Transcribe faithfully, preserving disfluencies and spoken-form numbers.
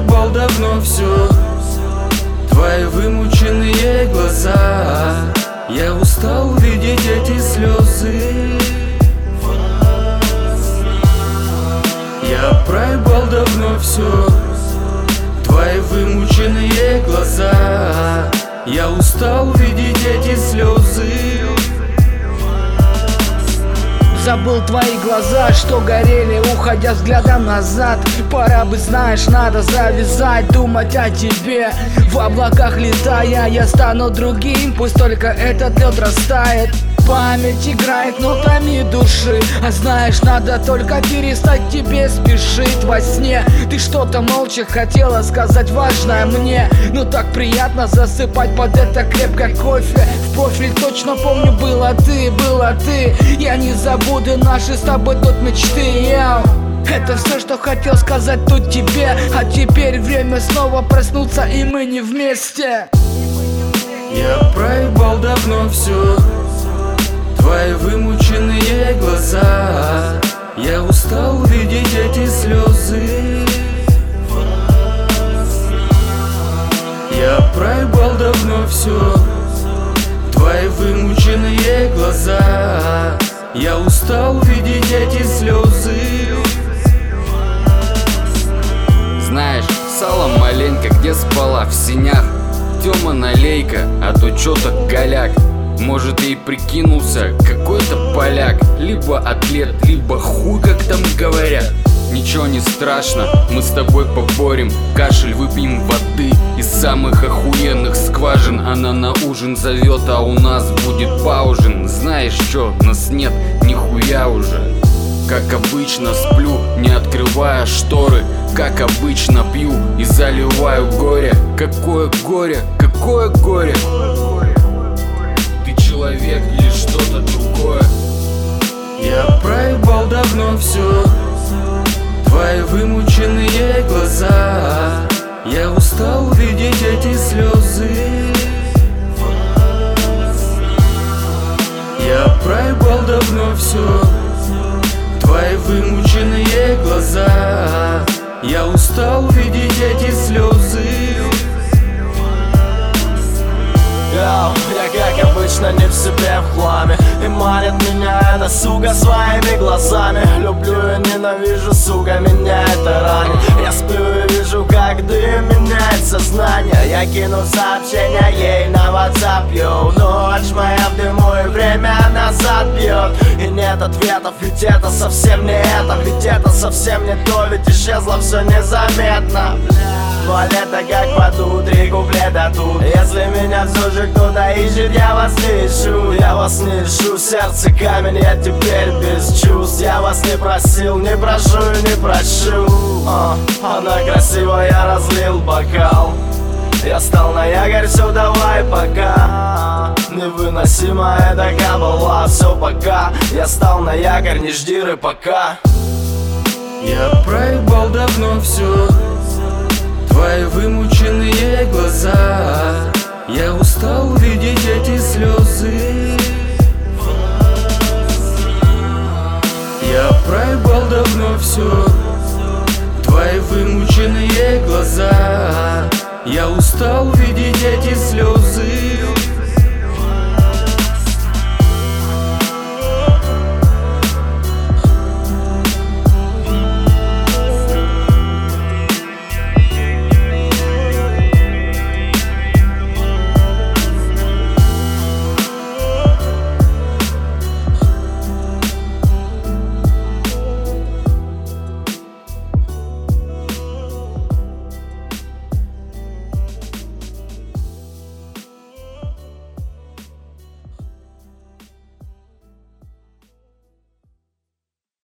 проебал давно все. Твои вымученные глаза, я устал видеть эти слезы. Я проебал давно все. Твои вымученные глаза, я устал видеть эти слезы. Забыл твои глаза, что горели, уходя взглядом назад. Пора бы, знаешь, надо завязать, думать о тебе. В облаках летая, я стану другим, пусть только этот лед растает. Память играет нотами души, а знаешь, надо только перестать тебе спешить во сне. Ты что-то молча хотела сказать важное мне, но так приятно засыпать под это крепкое кофе. В профиль точно помню, была ты, была ты. Я не забуду наши с тобой тут мечты. Я это все, что хотел сказать тут тебе. А теперь время снова проснуться, и мы не вместе. Я проебал давно все. Твои вымученные глаза, я устал видеть эти слезы. Я проебал давно все. Твои вымученные глаза, я устал видеть эти слезы. Знаешь, сало маленько, где спала, в синях. Тёма налейка, а то чё-то голяк. Может, и прикинулся какой-то поляк. Либо атлет, либо хуй, как там говорят. Ничего не страшно, мы с тобой поборем. Кашель, выпьем воды из самых охуенных скважин. Она на ужин зовет, а у нас будет поужин. Знаешь чё, нас нет, нихуя уже. Как обычно сплю, не открывая шторы. Как обычно пью и заливаю горе. Какое горе, какое горе. Человек или что-то другое. Я проебал давно все. Твои вымученные глаза, я устал видеть эти слезы. Я проебал давно все. Твои вымученные глаза, я устал видеть эти слезы. Я, я как обычно не в себе в хламе, и манит меня эта сука своими глазами. Люблю и ненавижу, сука, меня это ранит. Я сплю и вижу, как дым меняет сознание. Я кину сообщение ей на WhatsApp, йоу. Ночь моя в дыму и время назад бьет. И нет ответов, ведь это совсем не это. Ведь это совсем не то, ведь исчезло все незаметно. Но лето как под три куплета тут. Если меня все же кто-то ищет, я вас не ищу. Я вас не ищу, сердце камень, я теперь без чувств. Я вас не просил, не прошу и не прощу. а, Она красивая, я разлил бокал. Я стал на якорь, все, давай пока. Невыносимая такая была, все пока. Я стал на якорь, не жди рыбака. Я проебал давно все. Твои вымученные глаза, я устал видеть эти слезы. Я проебал давно все. Твои вымученные глаза, я устал видеть эти слезы.